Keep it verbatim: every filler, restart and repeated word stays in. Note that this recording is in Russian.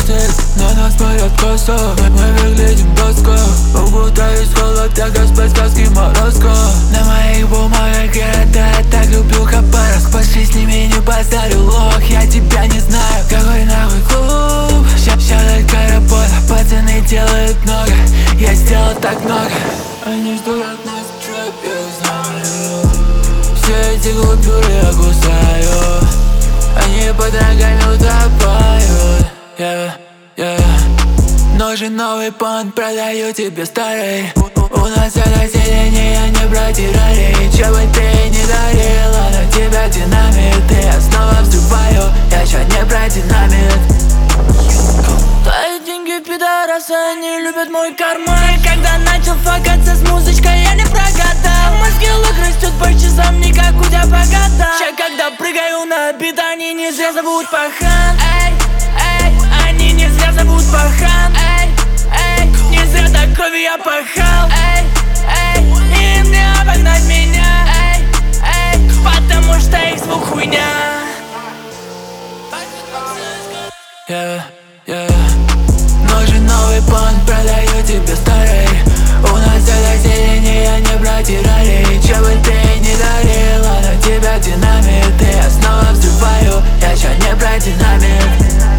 стиль, на нас смотрят косо. Мы, мы выглядим доско, укутаюсь в холод, я Господь сказки Морозко. На моих бумагах города, я так люблю Хабаровск. Пошли с ними, не поставлю лох, я тебя не знаю. Какой нахуй клуб, ща, ща только работа. Пацаны делают много, я сделал так много. Они ждут от нас трэп, я знаю. Все эти глупюры я кусаю, они под ногами утопают. Yeah, yeah. Ножи новый панк, продаю тебе старый. У, у нас это сиденье, я не протирали. Че бы ты не дарила, на тебя динамит. И я снова взрываю, я ща не про динамит. Твои деньги, пидорасы, они любят мой карман. И когда начал факаться с музычкой, я не прогадал. Мозги лук растет по часам, не как у тебя по годам. Ща когда прыгаю на бит, они не зря зовут пахан. Эй, эй, они не зря зовут пахан. Эй, эй, не зря до крови я пахал. Эй, эй, им не обогнать меня. Эй, эй, потому что их звук хуйня. Yeah, yeah. Ножи новый панк, продаю тебе старый. У нас это сиденье, я не протирали. Че бы ты не дарила, на тебя динамит. И я снова взрываю, я ща не про динамит.